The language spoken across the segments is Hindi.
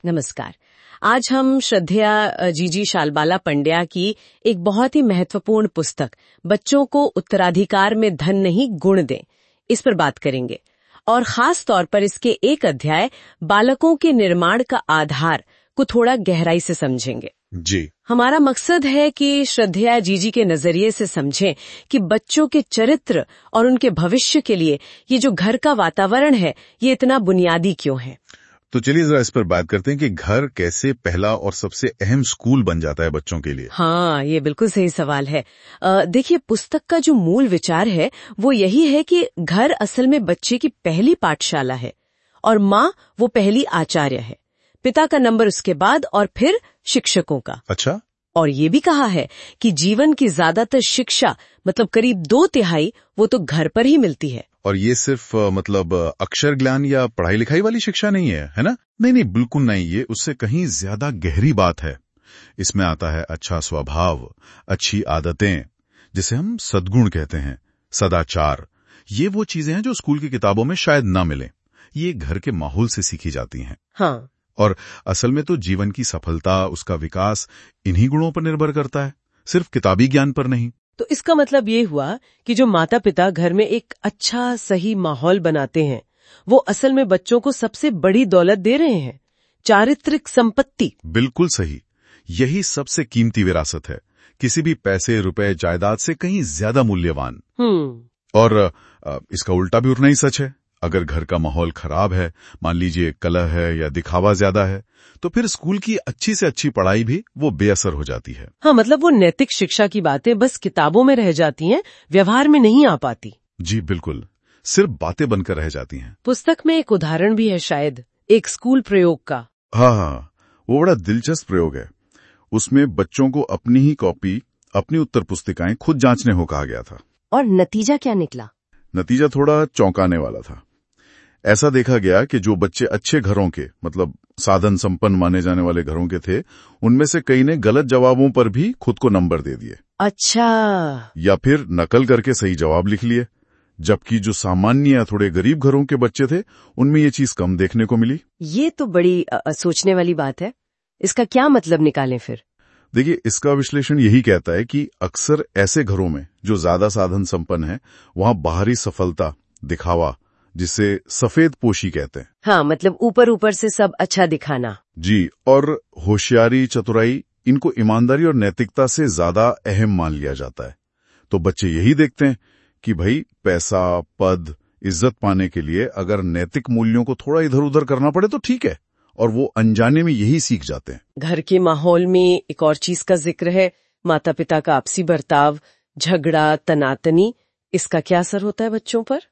नमस्कार। आज हम श्रद्धेया जीजी शालबाला पंड्या की एक बहुत ही महत्वपूर्ण पुस्तक बच्चों को उत्तराधिकार में धन नहीं गुण दें, इस पर बात करेंगे और खास तौर पर इसके एक अध्याय बालकों के निर्माण का आधार को थोड़ा गहराई से समझेंगे। जी, हमारा मकसद है कि श्रद्धेया जीजी के नजरिए से समझें कि बच्चों के चरित्र और उनके भविष्य के लिए ये जो घर का वातावरण है ये इतना बुनियादी क्यों है। तो चलिए जरा इस पर बात करते हैं कि घर कैसे पहला और सबसे अहम स्कूल बन जाता है बच्चों के लिए। हाँ, ये बिल्कुल सही सवाल है। देखिए, पुस्तक का जो मूल विचार है वो यही है कि घर असल में बच्चे की पहली पाठशाला है और माँ वो पहली आचार्य है, पिता का नंबर उसके बाद और फिर शिक्षकों का। अच्छा। और ये भी कहा है कि जीवन की ज्यादातर शिक्षा मतलब करीब 2/3 वो तो घर पर ही मिलती है। और ये सिर्फ अक्षर ज्ञान या पढ़ाई लिखाई वाली शिक्षा नहीं है ना? नहीं, बिल्कुल नहीं। ये उससे कहीं ज्यादा गहरी बात है। इसमें आता है अच्छा स्वभाव, अच्छी आदतें, जिसे हम सद्गुण कहते हैं, सदाचार। ये वो चीजें हैं जो स्कूल की किताबों में शायद ना मिले। ये घर के माहौल से सीखी जाती हैं। हाँ। और असल में तो जीवन की सफलता, उसका विकास इन्हीं गुणों पर निर्भर करता है, सिर्फ किताबी ज्ञान पर नहीं। तो इसका मतलब ये हुआ कि जो माता पिता घर में एक अच्छा सही माहौल बनाते हैं वो असल में बच्चों को सबसे बड़ी दौलत दे रहे हैं, चारित्रिक संपत्ति। बिल्कुल सही। यही सबसे कीमती विरासत है, किसी भी पैसे रुपए जायदाद से कहीं ज्यादा मूल्यवान। और इसका उल्टा भी उतना ही सच है। अगर घर का माहौल खराब है, मान लीजिए कलह है या दिखावा ज्यादा है, तो फिर स्कूल की अच्छी से अच्छी पढ़ाई भी वो बेअसर हो जाती है। हाँ, मतलब वो नैतिक शिक्षा की बातें बस किताबों में रह जाती हैं, व्यवहार में नहीं आ पाती। जी बिल्कुल, सिर्फ बातें बनकर रह जाती हैं। पुस्तक में एक उदाहरण भी है शायद, एक स्कूल प्रयोग का। हाँ, वो बड़ा दिलचस्प प्रयोग है। उसमें बच्चों को अपनी ही कॉपी, अपनी उत्तर पुस्तिकाएं खुद जांचने को कहा गया था। और नतीजा क्या निकला? नतीजा थोड़ा चौंकाने वाला था। ऐसा देखा गया कि जो बच्चे अच्छे घरों के, मतलब साधन संपन्न माने जाने वाले घरों के थे, उनमें से कई ने गलत जवाबों पर भी खुद को नंबर दे दिए। अच्छा। या फिर नकल करके सही जवाब लिख लिए, जबकि जो सामान्य या थोड़े गरीब घरों के बच्चे थे उनमें ये चीज कम देखने को मिली। ये तो बड़ी सोचने वाली बात है। इसका क्या मतलब निकालें फिर? देखिए, इसका विश्लेषण यही कहता है कि अक्सर ऐसे घरों में जो ज्यादा साधन संपन्न है, वहां बाहरी सफलता, दिखावा, जिसे सफेद पोशी कहते हैं। हाँ, मतलब ऊपर ऊपर से सब अच्छा दिखाना। जी, और होशियारी, चतुराई, इनको ईमानदारी और नैतिकता से ज्यादा अहम मान लिया जाता है। तो बच्चे यही देखते हैं कि भाई पैसा, पद, इज्जत पाने के लिए अगर नैतिक मूल्यों को थोड़ा इधर उधर करना पड़े तो ठीक है, और वो अनजाने में यही सीख जाते हैं। घर के माहौल में एक और चीज का जिक्र है, माता पिता का आपसी बर्ताव, झगड़ा, तनातनी। इसका क्या असर होता है बच्चों पर?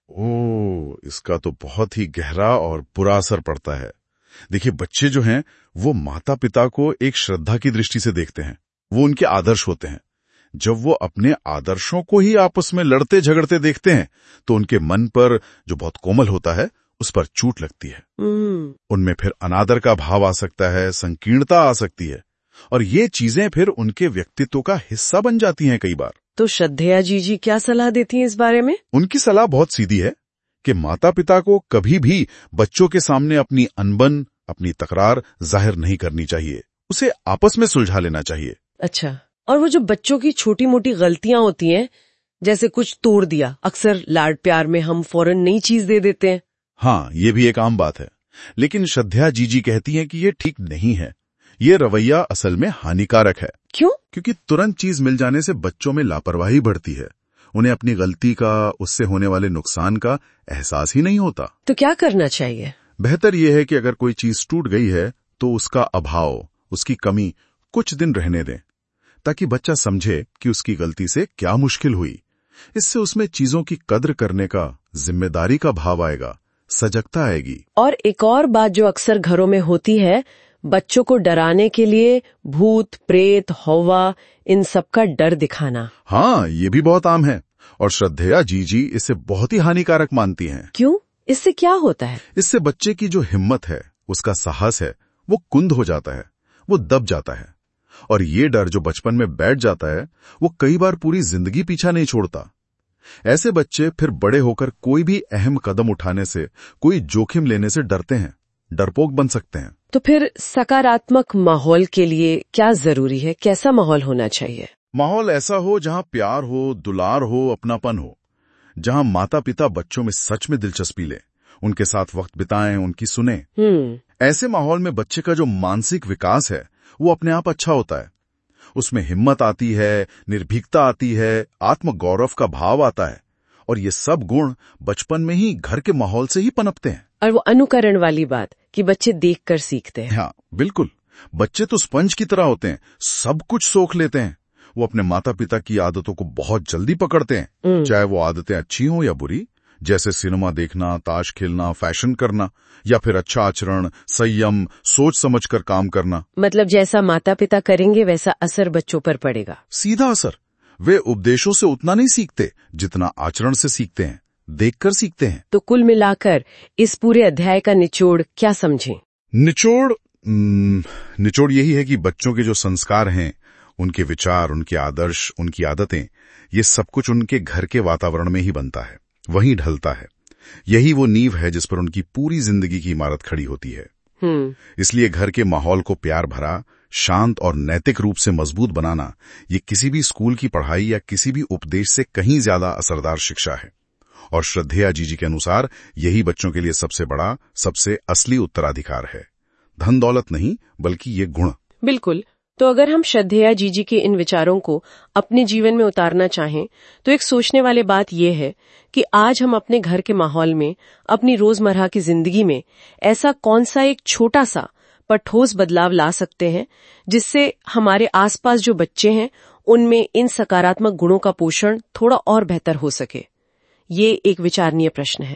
इसका तो बहुत ही गहरा और बुरा असर पड़ता है। देखिए, बच्चे जो हैं वो माता पिता को एक श्रद्धा की दृष्टि से देखते हैं। वो उनके आदर्श होते हैं। जब वो अपने आदर्शों को ही आपस में लड़ते झगड़ते देखते हैं तो उनके मन पर, जो बहुत कोमल होता है, उस पर चोट लगती है। उनमें फिर अनादर का भाव आ सकता है, संकीर्णता आ सकती है, और ये चीजें फिर उनके व्यक्तित्व का हिस्सा बन जाती हैं कई बार। तो श्रद्धेया जीजी क्या सलाह देती हैं इस बारे में? उनकी सलाह बहुत सीधी है कि माता पिता को कभी भी बच्चों के सामने अपनी अनबन, अपनी तकरार जाहिर नहीं करनी चाहिए। उसे आपस में सुलझा लेना चाहिए। अच्छा, और वो जो बच्चों की छोटी मोटी गलतियां होती हैं, जैसे कुछ तोड़ दिया, अक्सर लाड प्यार में हम फौरन नई चीज दे देते हैं। हाँ, ये भी एक आम बात है, लेकिन श्रद्धेया जीजी कहती हैं कि ये ठीक नहीं है। ये रवैया असल में हानिकारक है। क्यों? क्योंकि तुरंत चीज मिल जाने से बच्चों में लापरवाही बढ़ती है। उन्हें अपनी गलती का, उससे होने वाले नुकसान का एहसास ही नहीं होता। तो क्या करना चाहिए? बेहतर यह है कि अगर कोई चीज टूट गई है तो उसका अभाव, उसकी कमी कुछ दिन रहने दें, ताकि बच्चा समझे कि उसकी गलती से क्या मुश्किल हुई। इससे उसमें चीजों की कद्र करने का, जिम्मेदारी का भाव आएगा, सजगता आएगी। और एक और बात जो अक्सर घरों में होती है, बच्चों को डराने के लिए भूत, प्रेत, हौवा, इन सब का डर दिखाना। हाँ, ये भी बहुत आम है, और श्रद्धेया जीजी इसे बहुत ही हानिकारक मानती हैं। क्यों? इससे क्या होता है? इससे बच्चे की जो हिम्मत है, उसका साहस है, वो कुंद हो जाता है, वो दब जाता है। और ये डर जो बचपन में बैठ जाता है, वो कई बार पूरी जिंदगी पीछा नहीं छोड़ता। ऐसे बच्चे फिर बड़े होकर कोई भी अहम कदम उठाने से, कोई जोखिम लेने से डरते हैं। डरपोक बन सकते हैं। तो फिर सकारात्मक माहौल के लिए क्या जरूरी है? कैसा माहौल होना चाहिए? माहौल ऐसा हो जहां प्यार हो, दुलार हो, अपनापन हो, जहां माता पिता बच्चों में सच में दिलचस्पी ले, उनके साथ वक्त बिताएं, उनकी सुने। ऐसे माहौल में बच्चे का जो मानसिक विकास है वो अपने आप अच्छा होता है। उसमें हिम्मत आती है, निर्भीकता आती है, आत्मगौरव का भाव आता है, और ये सब गुण बचपन में ही घर के माहौल से ही पनपते हैं। और वो अनुकरण वाली बात कि बच्चे देखकर सीखते हैं। हाँ, बिल्कुल। बच्चे तो स्पंज की तरह होते हैं, सब कुछ सोख लेते हैं। वो अपने माता पिता की आदतों को बहुत जल्दी पकड़ते हैं, चाहे वो आदतें अच्छी हों या बुरी, जैसे सिनेमा देखना, ताश खेलना, फैशन करना, या फिर अच्छा आचरण, संयम, सोच समझकर काम करना। मतलब जैसा माता पिता करेंगे वैसा असर बच्चों पर पड़ेगा। सीधा असर। वे उपदेशों से उतना नहीं सीखते जितना आचरण से सीखते हैं, देखकर सीखते हैं। तो कुल मिलाकर इस पूरे अध्याय का निचोड़ क्या समझें? निचोड़ यही है कि बच्चों के जो संस्कार हैं, उनके विचार, उनके आदर्श, उनकी आदतें, ये सब कुछ उनके घर के वातावरण में ही बनता है, वहीं ढलता है। यही वो नींव है जिस पर उनकी पूरी जिंदगी की इमारत खड़ी होती है। इसलिए घर के माहौल को प्यार भरा, शांत और नैतिक रूप से मजबूत बनाना, ये किसी भी स्कूल की पढ़ाई या किसी भी उपदेश से कहीं ज्यादा असरदार शिक्षा है। और श्रद्धेया जीजी के अनुसार यही बच्चों के लिए सबसे बड़ा, सबसे असली उत्तराधिकार है। धन दौलत नहीं, बल्कि ये गुण। बिल्कुल। तो अगर हम श्रद्धेया जीजी के इन विचारों को अपने जीवन में उतारना चाहें, तो एक सोचने वाली बात यह है कि आज हम अपने घर के माहौल में, अपनी रोजमर्रा की जिंदगी में ऐसा कौन सा एक छोटा सा पर ठोस बदलाव ला सकते हैं जिससे हमारे आसपास जो बच्चे हैं उनमें इन सकारात्मक गुणों का पोषण थोड़ा और बेहतर हो सके। ये एक विचारणीय प्रश्न है।